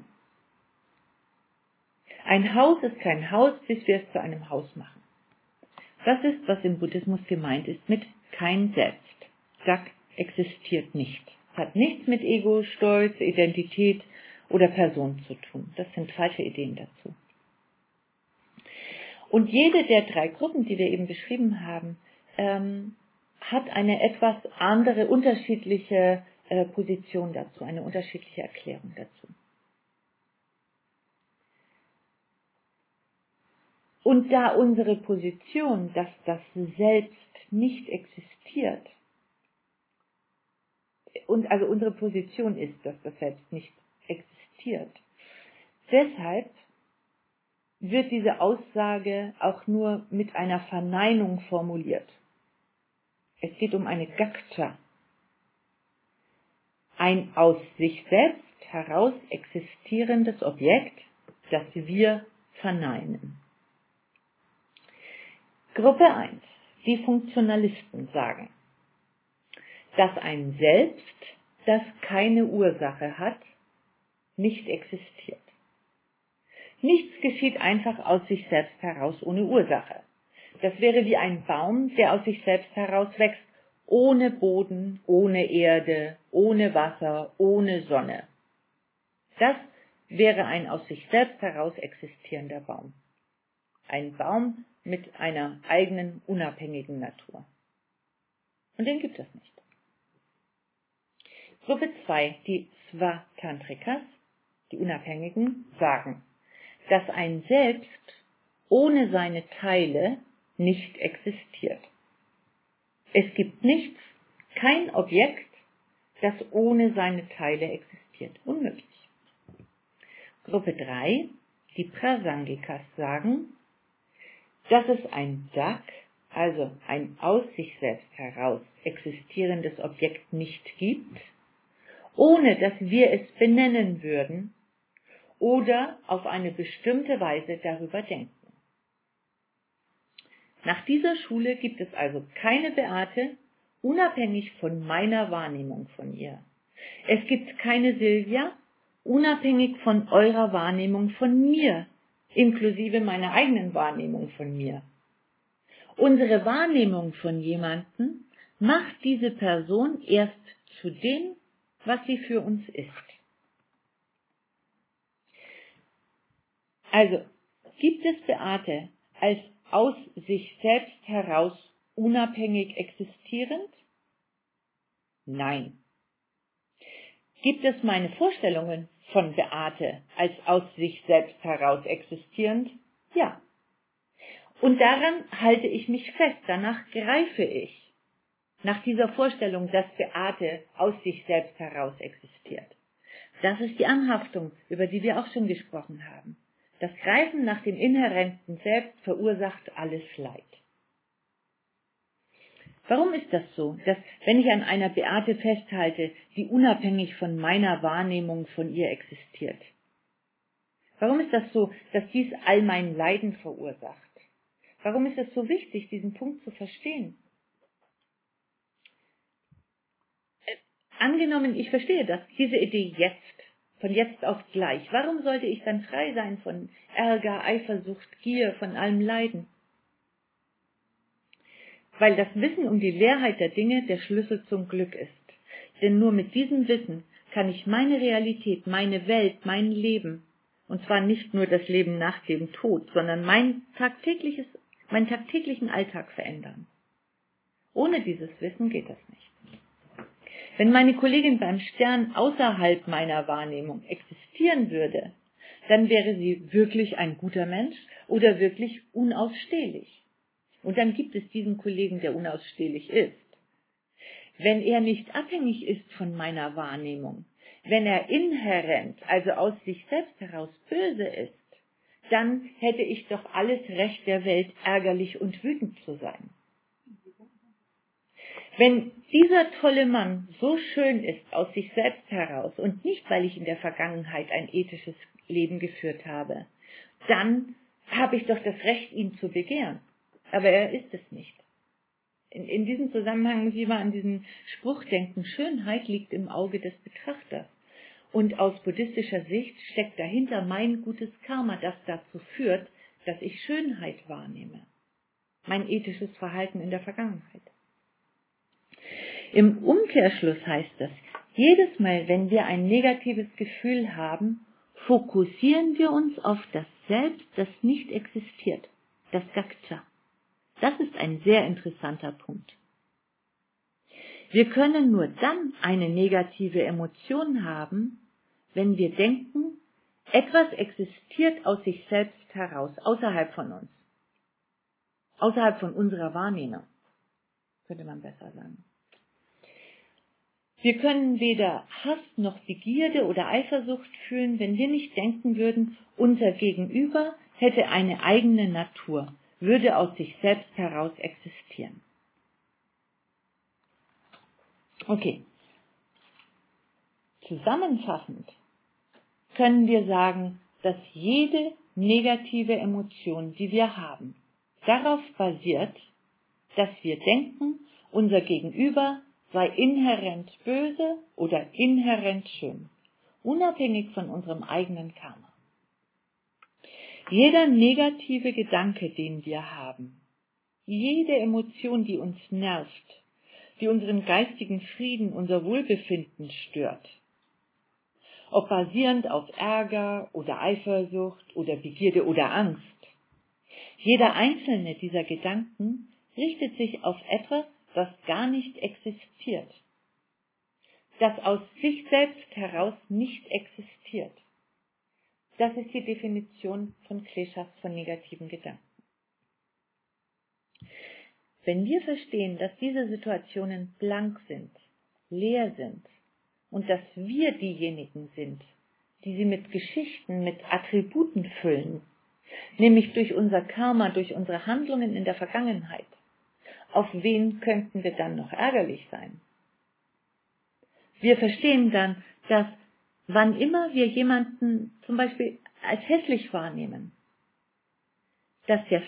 Ein Haus ist kein Haus, bis wir es zu einem Haus machen. Das ist, was im Buddhismus gemeint ist mit kein Selbst. Dak existiert nicht. Hat nichts mit Ego, Stolz, Identität oder Person zu tun. Das sind falsche Ideen dazu. Und jede der drei Gruppen, die wir eben beschrieben haben, hat eine etwas andere, unterschiedliche Position dazu, eine unterschiedliche Erklärung dazu. Und da unsere Position, dass das Selbst nicht existiert, und also unsere Position ist, dass das Selbst nicht existiert, deshalb wird diese Aussage auch nur mit einer Verneinung formuliert. Es geht um eine Gaccha, ein aus sich selbst heraus existierendes Objekt, das wir verneinen. Gruppe 1, die Funktionalisten sagen, dass ein Selbst, das keine Ursache hat, nicht existiert. Nichts geschieht einfach aus sich selbst heraus ohne Ursache. Das wäre wie ein Baum, der aus sich selbst heraus wächst, ohne Boden, ohne Erde, ohne Wasser, ohne Sonne. Das wäre ein aus sich selbst heraus existierender Baum. Ein Baum mit einer eigenen, unabhängigen Natur. Und den gibt es nicht. Gruppe 2, die Svatantrikas, die Unabhängigen, sagen, dass ein Selbst ohne seine Teile nicht existiert. Es gibt nichts, kein Objekt, das ohne seine Teile existiert. Unmöglich. Gruppe 3, die Prasangikas, sagen, dass es ein Dak, also ein aus sich selbst heraus existierendes Objekt nicht gibt, ohne dass wir es benennen würden oder auf eine bestimmte Weise darüber denken. Nach dieser Schule gibt es also keine Beate, unabhängig von meiner Wahrnehmung von ihr. Es gibt keine Silvia, unabhängig von eurer Wahrnehmung von mir, inklusive meiner eigenen Wahrnehmung von mir. Unsere Wahrnehmung von jemandem macht diese Person erst zu dem, was sie für uns ist. Also, gibt es Beate als aus sich selbst heraus unabhängig existierend? Nein. Gibt es meine Vorstellungen von Beate als aus sich selbst heraus existierend? Ja. Und daran halte ich mich fest, danach greife ich. Nach dieser Vorstellung, dass Beate aus sich selbst heraus existiert. Das ist die Anhaftung, über die wir auch schon gesprochen haben. Das Greifen nach dem inhärenten Selbst verursacht alles Leid. Warum ist das so, dass, wenn ich an einer Beate festhalte, die unabhängig von meiner Wahrnehmung von ihr existiert? Warum ist das so, dass dies all mein Leiden verursacht? Warum ist es so wichtig, diesen Punkt zu verstehen? Angenommen, ich verstehe das, diese Idee jetzt, von jetzt auf gleich. Warum sollte ich dann frei sein von Ärger, Eifersucht, Gier, von allem Leiden? Weil das Wissen um die Leerheit der Dinge der Schlüssel zum Glück ist. Denn nur mit diesem Wissen kann ich meine Realität, meine Welt, mein Leben, und zwar nicht nur das Leben nach dem Tod, sondern meinen tagtäglichen Alltag verändern. Ohne dieses Wissen geht das nicht. Wenn meine Kollegin beim Stern außerhalb meiner Wahrnehmung existieren würde, dann wäre sie wirklich ein guter Mensch oder wirklich unausstehlich. Und dann gibt es diesen Kollegen, der unausstehlich ist. Wenn er nicht abhängig ist von meiner Wahrnehmung, wenn er inhärent, also aus sich selbst heraus böse ist, dann hätte ich doch alles Recht der Welt, ärgerlich und wütend zu sein. Wenn dieser tolle Mann so schön ist aus sich selbst heraus und nicht, weil ich in der Vergangenheit ein ethisches Leben geführt habe, dann habe ich doch das Recht, ihn zu begehren. Aber er ist es nicht. In diesem Zusammenhang muss ich mal an diesen Spruch denken, Schönheit liegt im Auge des Betrachters. Und aus buddhistischer Sicht steckt dahinter mein gutes Karma, das dazu führt, dass ich Schönheit wahrnehme. Mein ethisches Verhalten in der Vergangenheit. Im Umkehrschluss heißt das, jedes Mal, wenn wir ein negatives Gefühl haben, fokussieren wir uns auf das Selbst, das nicht existiert, das Gaktha. Das ist ein sehr interessanter Punkt. Wir können nur dann eine negative Emotion haben, wenn wir denken, etwas existiert aus sich selbst heraus, außerhalb von uns, außerhalb von unserer Wahrnehmung, könnte man besser sagen. Wir können weder Hass noch Begierde oder Eifersucht fühlen, wenn wir nicht denken würden, unser Gegenüber hätte eine eigene Natur, würde aus sich selbst heraus existieren. Okay. Zusammenfassend können wir sagen, dass jede negative Emotion, die wir haben, darauf basiert, dass wir denken, unser Gegenüber sei inhärent böse oder inhärent schön, unabhängig von unserem eigenen Karma. Jeder negative Gedanke, den wir haben, jede Emotion, die uns nervt, die unseren geistigen Frieden, unser Wohlbefinden stört, ob basierend auf Ärger oder Eifersucht oder Begierde oder Angst, jeder einzelne dieser Gedanken richtet sich auf etwas, das gar nicht existiert, das aus sich selbst heraus nicht existiert. Das ist die Definition von Kleshas, von negativen Gedanken. Wenn wir verstehen, dass diese Situationen blank sind, leer sind und dass wir diejenigen sind, die sie mit Geschichten, mit Attributen füllen, nämlich durch unser Karma, durch unsere Handlungen in der Vergangenheit, auf wen könnten wir dann noch ärgerlich sein? Wir verstehen dann, dass wann immer wir jemanden zum Beispiel als hässlich wahrnehmen, dass das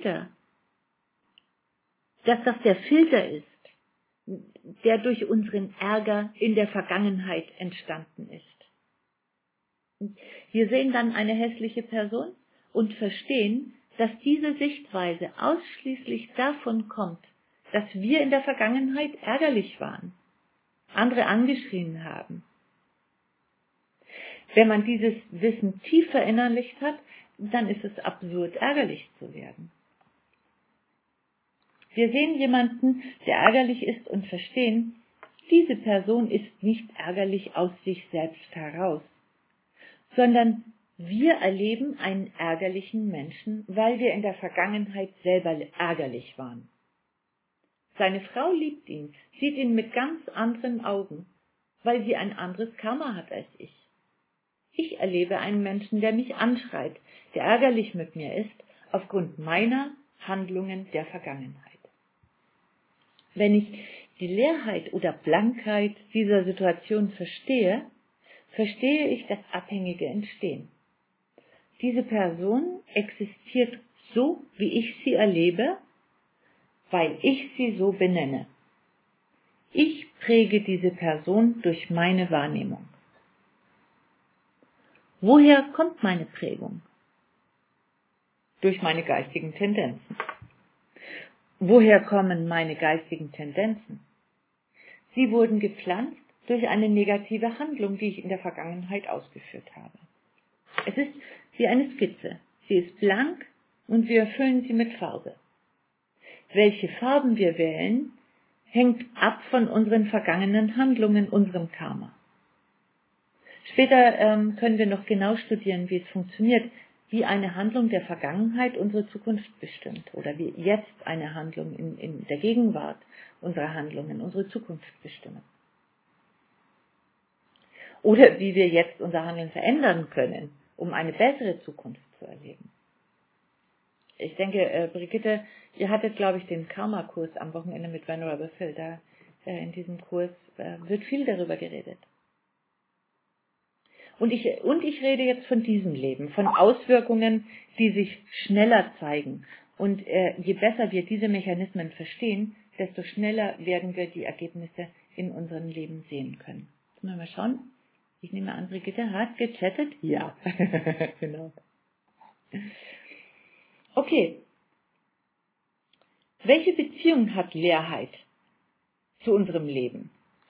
der Filter ist, der durch unseren Ärger in der Vergangenheit entstanden ist. Wir sehen dann eine hässliche Person und verstehen, dass diese Sichtweise ausschließlich davon kommt, dass wir in der Vergangenheit ärgerlich waren, andere angeschrien haben. Wenn man dieses Wissen tief verinnerlicht hat, dann ist es absurd, ärgerlich zu werden. Wir sehen jemanden, der ärgerlich ist und verstehen, diese Person ist nicht ärgerlich aus sich selbst heraus, sondern wir erleben einen ärgerlichen Menschen, weil wir in der Vergangenheit selber ärgerlich waren. Seine Frau liebt ihn, sieht ihn mit ganz anderen Augen, weil sie ein anderes Karma hat als ich. Ich erlebe einen Menschen, der mich anschreit, der ärgerlich mit mir ist, aufgrund meiner Handlungen der Vergangenheit. Wenn ich die Leerheit oder Blankheit dieser Situation verstehe, verstehe ich das abhängige Entstehen. Diese Person existiert so, wie ich sie erlebe, weil ich sie so benenne. Ich präge diese Person durch meine Wahrnehmung. Woher kommt meine Prägung? Durch meine geistigen Tendenzen. Woher kommen meine geistigen Tendenzen? Sie wurden gepflanzt durch eine negative Handlung, die ich in der Vergangenheit ausgeführt habe. Es ist wie eine Skizze. Sie ist blank und wir füllen sie mit Farbe. Welche Farben wir wählen, hängt ab von unseren vergangenen Handlungen, unserem Karma. Später können wir noch genau studieren, wie es funktioniert, wie eine Handlung der Vergangenheit unsere Zukunft bestimmt oder wie jetzt eine Handlung in der Gegenwart unserer Handlungen unsere Zukunft bestimmen. Oder wie wir jetzt unser Handeln verändern können, um eine bessere Zukunft zu erleben. Ich denke, Brigitte, ihr hattet, glaube ich, den Karma-Kurs am Wochenende mit Venerable Phil. Da in diesem Kurs wird viel darüber geredet. Und ich rede jetzt von diesem Leben, von Auswirkungen, die sich schneller zeigen. Und je besser wir diese Mechanismen verstehen, desto schneller werden wir die Ergebnisse in unserem Leben sehen können. Sollen wir mal schauen? Ich nehme an, Brigitte hat gechattet? Ja, genau. Okay. Welche Beziehung hat Leerheit zu unserem Leben?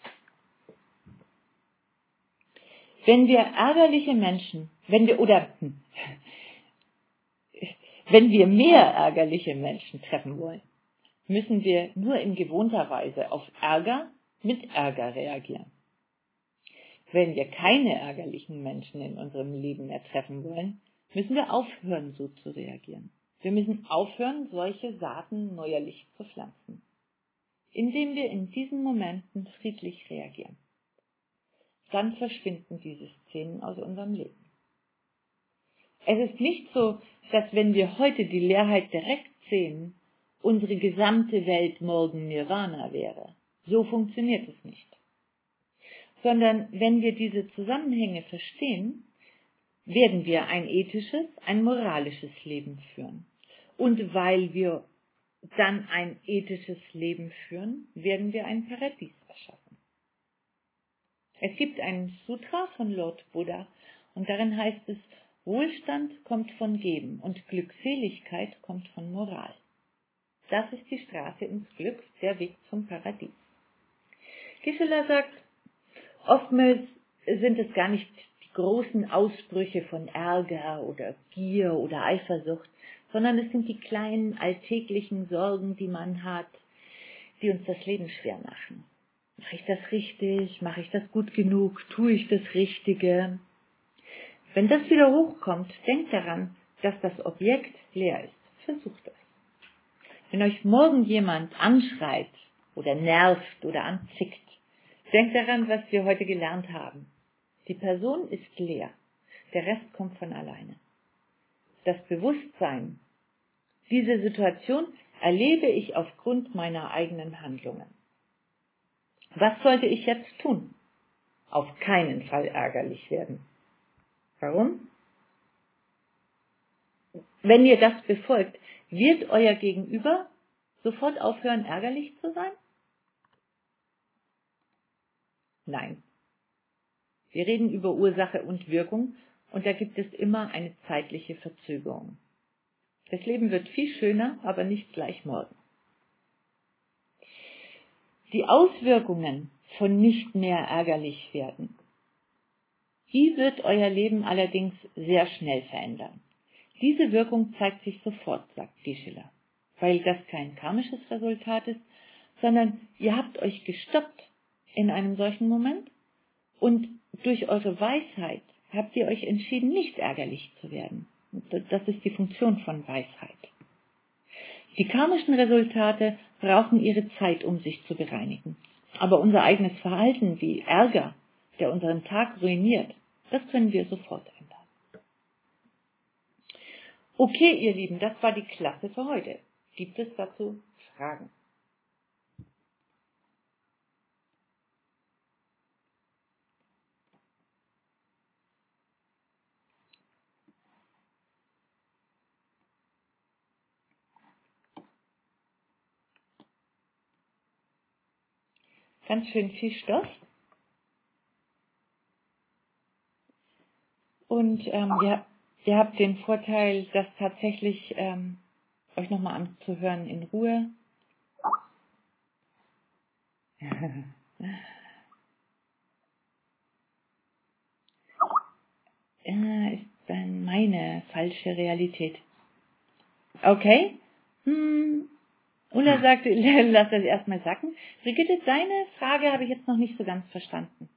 Wenn wir ärgerliche Menschen, wenn wir mehr ärgerliche Menschen treffen wollen, müssen wir nur in gewohnter Weise auf Ärger mit Ärger reagieren. Wenn wir keine ärgerlichen Menschen in unserem Leben mehr treffen wollen, müssen wir aufhören, so zu reagieren. Wir müssen aufhören, solche Saaten neuerlich zu pflanzen, indem wir in diesen Momenten friedlich reagieren. Dann verschwinden diese Szenen aus unserem Leben. Es ist nicht so, dass wenn wir heute die Leerheit direkt sehen, unsere gesamte Welt morgen Nirvana wäre. So funktioniert es nicht. Sondern wenn wir diese Zusammenhänge verstehen, werden wir ein ethisches, ein moralisches Leben führen. Und weil wir dann ein ethisches Leben führen, werden wir ein Paradies erschaffen. Es gibt einen Sutra von Lord Buddha und darin heißt es, Wohlstand kommt von Geben und Glückseligkeit kommt von Moral. Das ist die Straße ins Glück, der Weg zum Paradies. Gischela sagt, oftmals sind es gar nicht die großen Ausbrüche von Ärger oder Gier oder Eifersucht, sondern es sind die kleinen alltäglichen Sorgen, die man hat, die uns das Leben schwer machen. Mache ich das richtig? Mache ich das gut genug? Tue ich das Richtige? Wenn das wieder hochkommt, denkt daran, dass das Objekt leer ist. Versucht es. Wenn euch morgen jemand anschreit oder nervt oder anzickt, denkt daran, was wir heute gelernt haben. Die Person ist leer. Der Rest kommt von alleine. Das Bewusstsein, diese Situation erlebe ich aufgrund meiner eigenen Handlungen. Was sollte ich jetzt tun? Auf keinen Fall ärgerlich werden. Warum? Wenn ihr das befolgt, wird euer Gegenüber sofort aufhören, ärgerlich zu sein? Nein. Wir reden über Ursache und Wirkung und da gibt es immer eine zeitliche Verzögerung. Das Leben wird viel schöner, aber nicht gleich morgen. Die Auswirkungen von nicht mehr ärgerlich werden, die wird euer Leben allerdings sehr schnell verändern. Diese Wirkung zeigt sich sofort, sagt Geshe-la, weil das kein karmisches Resultat ist, sondern ihr habt euch gestoppt in einem solchen Moment und durch eure Weisheit habt ihr euch entschieden, nicht ärgerlich zu werden. Das ist die Funktion von Weisheit. Die karmischen Resultate brauchen ihre Zeit, um sich zu bereinigen. Aber unser eigenes Verhalten wie Ärger, der unseren Tag ruiniert, das können wir sofort ändern. Okay, ihr Lieben, das war die Klasse für heute. Gibt es dazu Fragen? Ganz schön viel Stoff. Und ihr habt den Vorteil, das tatsächlich euch nochmal anzuhören in Ruhe. Ist dann meine falsche Realität. Okay. Ulla sagt, lass das erstmal sacken. Brigitte, deine Frage habe ich jetzt noch nicht so ganz verstanden.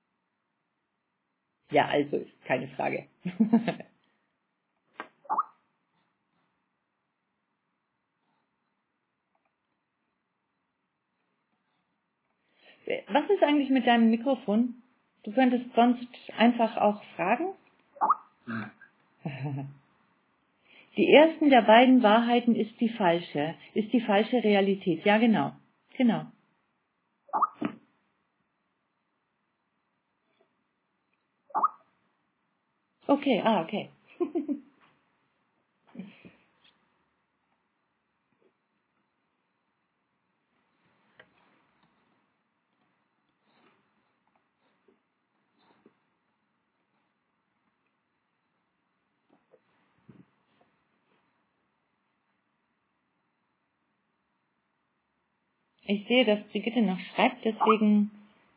Ja, also ist keine Frage. Was ist eigentlich mit deinem Mikrofon? Du könntest sonst einfach auch fragen. Die ersten der beiden Wahrheiten ist die falsche Realität. Ja, genau. Genau. Okay, okay. Ich sehe, dass Brigitte noch schreibt, deswegen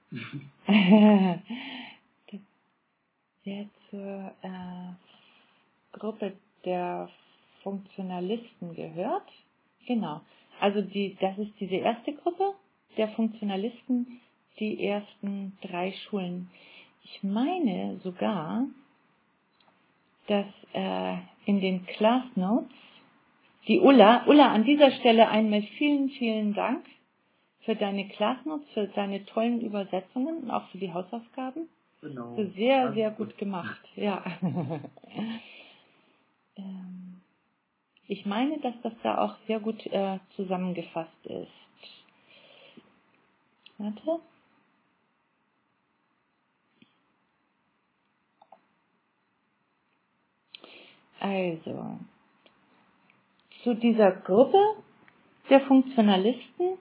der zur Gruppe der Funktionalisten gehört. Genau. Also das ist diese erste Gruppe der Funktionalisten, die ersten 3 Schulen. Ich meine sogar, dass in den Class Notes die Ulla, an dieser Stelle einmal vielen, vielen Dank für deine Class Notes, für deine tollen Übersetzungen und auch für die Hausaufgaben.
Genau.
Sehr, sehr gut gemacht. Ja. Ich meine, dass das da auch sehr gut zusammengefasst ist. Warte. Also, zu dieser Gruppe der Funktionalisten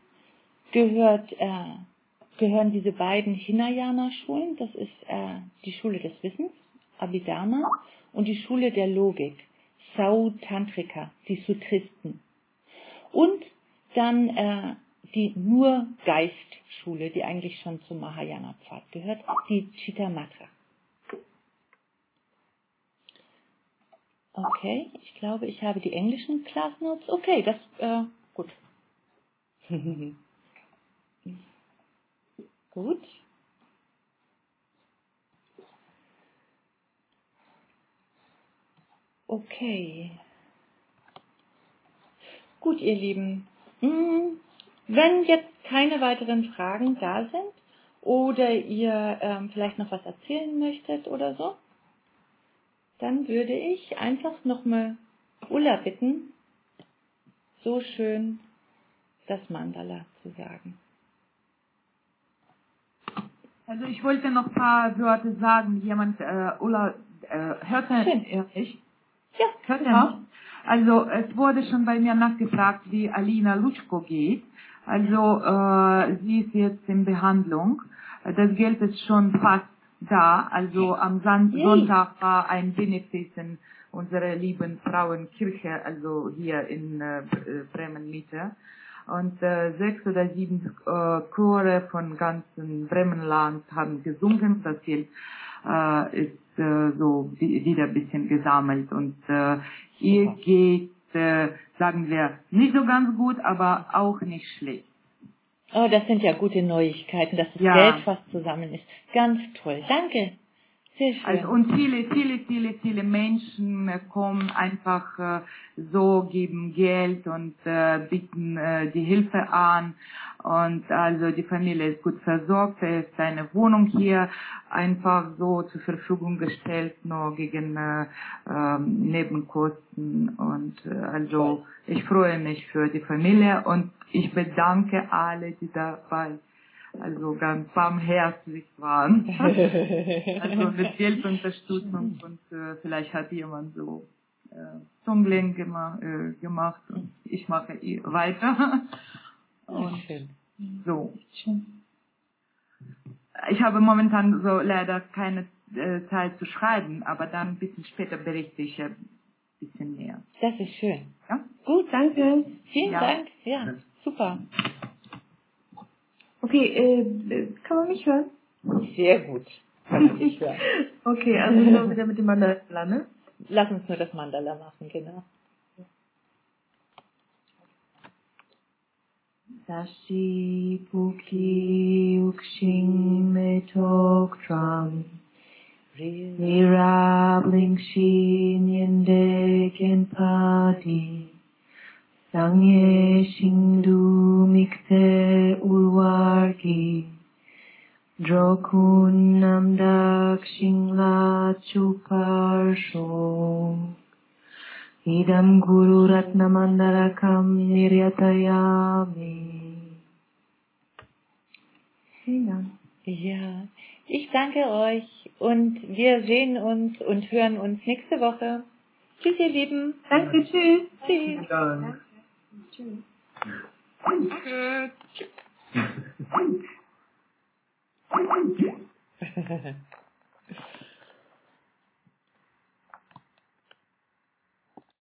gehören diese beiden Hinayana-Schulen. Das ist die Schule des Wissens, Abhidharma, und die Schule der Logik, Sautantrika, die Sutristen. Und dann die Nur-Geist-Schule, die eigentlich schon zum Mahayana-Pfad gehört, die Chittamatra. Okay, ich glaube, ich habe die englischen Class Notes. Okay, das, gut. Gut. Okay. Gut, ihr Lieben. Wenn jetzt keine weiteren Fragen da sind oder ihr vielleicht noch was erzählen möchtet oder so, dann würde ich einfach nochmal Ulla bitten, so schön das Mandala zu sagen.
Also ich wollte noch ein paar Wörter sagen. Jemand, Ulla, hört er mich?
Ja,
hört er mich? Also es wurde schon bei mir nachgefragt, wie Alina Lutschko geht. Also sie ist jetzt in Behandlung. Das Geld ist schon fast da. Also am Sonntag war ein Benefiz in unserer lieben Frauenkirche, also hier in Bremen-Mitte. Und 6 oder 7 Chore von ganzen Bremenland haben gesungen. Das Geld ist so wieder ein bisschen gesammelt. Und hier geht, sagen wir, nicht so ganz gut, aber auch nicht schlecht.
Oh, das sind ja gute Neuigkeiten, dass das Geld fast zusammen ist. Ganz toll. Danke. Sehr schön.
Also, und viele Menschen kommen einfach so, geben Geld und bieten die Hilfe an. Und also die Familie ist gut versorgt. Es ist eine Wohnung hier einfach so zur Verfügung gestellt, nur gegen Nebenkosten. Und also ich freue mich für die Familie und ich bedanke alle, die dabei also ganz barmherzig waren. Also mit Geldunterstützung und vielleicht hat jemand so Zungling gemacht und ich mache weiter. Und so. Ich habe momentan so leider keine Zeit zu schreiben, aber dann ein bisschen später berichte ich ein bisschen mehr.
Das ist schön.
Ja?
Gut, danke. Vielen Dank. Ja, super.
Okay, kann man mich hören?
Sehr gut. Kann man mich hören.
Okay, also so wieder mit dem Mandala, ne?
Lass uns nur das Mandala machen, genau.
Sashi Puki Ukshing Metok Tram Nirabling Shin Yende Kenpati Sangye Shingdu Mikte Ulwargi Drokun Namdak Shingla Chuparsho Idam Guru Ratnamandarakam Niryatayami. Vielen Dank.
Ja, ich danke euch und wir sehen uns und hören uns nächste Woche. Tschüss, ihr Lieben.
Danke, tschüss.
Tschüss.
Danke. Tschüss.
Danke.